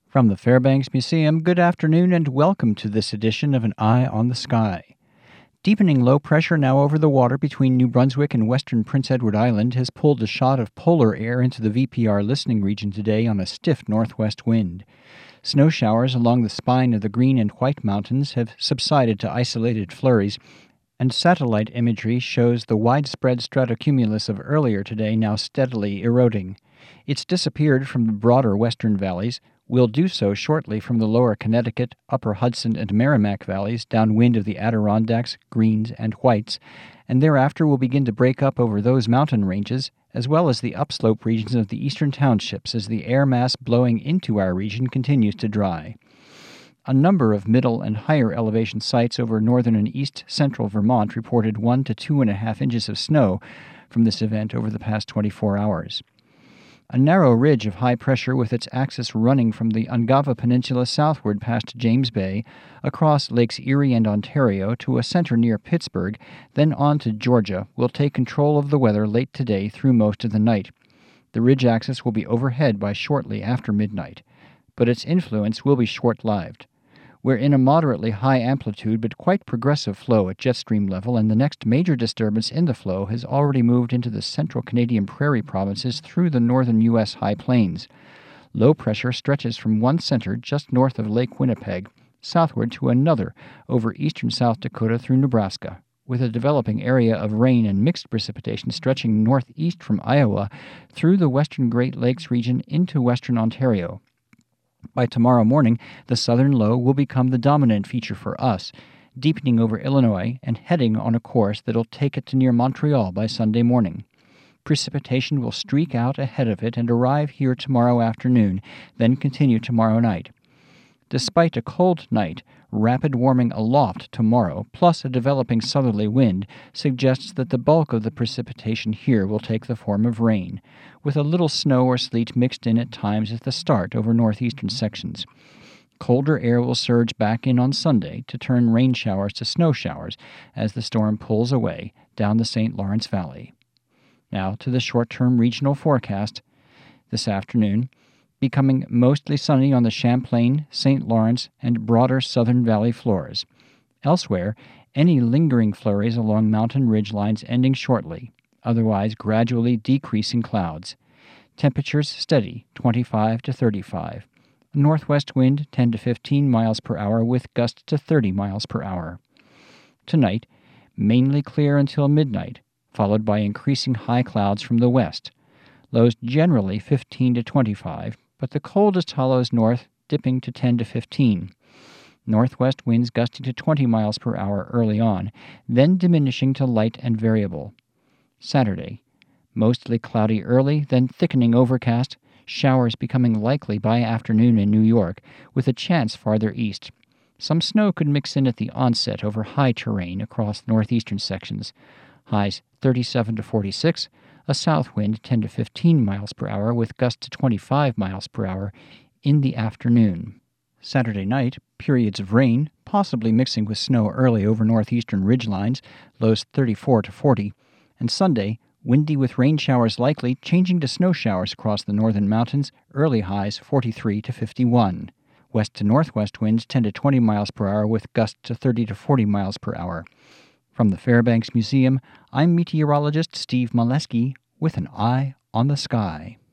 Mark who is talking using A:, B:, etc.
A: From the Fairbanks Museum, good afternoon and welcome to this edition of An Eye on the Sky. Deepening low pressure now over the water between New Brunswick and western Prince Edward Island has pulled a shot of polar air into the VPR listening region today on a stiff northwest wind. Snow showers along the spine of the Green and White Mountains have subsided to isolated flurries, and satellite imagery shows the widespread stratocumulus of earlier today now steadily eroding. It's disappeared from the broader western valleys, will do so shortly from the lower Connecticut, upper Hudson, and Merrimack valleys downwind of the Adirondacks, Greens, and Whites, and thereafter will begin to break up over those mountain ranges, as well as the upslope regions of the eastern townships as the air mass blowing into our region continues to dry. A number of middle and higher elevation sites over northern and east-central Vermont reported 1 to 2.5 inches of snow from this event over the past 24 hours. A narrow ridge of high pressure with its axis running from the Ungava Peninsula southward past James Bay, across Lakes Erie and Ontario to a center near Pittsburgh, then on to Georgia, will take control of the weather late today through most of the night. The ridge axis will be overhead by shortly after midnight, but its influence will be short-lived. We're in a moderately high amplitude but quite progressive flow at jet stream level, and the next major disturbance in the flow has already moved into the central Canadian prairie provinces through the northern U.S. high plains. Low pressure stretches from one center just north of Lake Winnipeg, southward to another over eastern South Dakota through Nebraska, with a developing area of rain and mixed precipitation stretching northeast from Iowa through the western Great Lakes region into western Ontario. By tomorrow morning, the southern low will become the dominant feature for us, deepening over Illinois and heading on a course that'll take it to near Montreal by Sunday morning. Precipitation will streak out ahead of it and arrive here tomorrow afternoon, then continue tomorrow night. Despite a cold night, rapid warming aloft tomorrow, plus a developing southerly wind, suggests that the bulk of the precipitation here will take the form of rain, with a little snow or sleet mixed in at times at the start over northeastern sections. Colder air will surge back in on Sunday to turn rain showers to snow showers as the storm pulls away down the St. Lawrence Valley. Now to the short-term regional forecast. This afternoon, becoming mostly sunny on the Champlain, St. Lawrence, and broader southern valley floors. Elsewhere, any lingering flurries along mountain ridge lines ending shortly, otherwise gradually decreasing clouds. Temperatures steady, 25 to 35. Northwest wind 10 to 15 miles per hour with gusts to 30 miles per hour. Tonight, mainly clear until midnight, followed by increasing high clouds from the west. Lows generally 15 to 25, but the coldest hollows north dipping to 10 to 15. Northwest winds gusting to 20 miles per hour early on, then diminishing to light and variable. Saturday, mostly cloudy early, then thickening overcast, showers becoming likely by afternoon in New York, with a chance farther east. Some snow could mix in at the onset over high terrain across northeastern sections. Highs 37 to 46, a south wind 10 to 15 miles per hour with gusts to 25 miles per hour in the afternoon. Saturday night, periods of rain, possibly mixing with snow early over northeastern ridgelines, lows 34 to 40, and Sunday, windy with rain showers likely, changing to snow showers across the northern mountains, early highs 43 to 51. West to northwest winds 10 to 20 miles per hour with gusts to 30 to 40 miles per hour. From the Fairbanks Museum, I'm meteorologist Steve Molesky with An Eye on the Sky.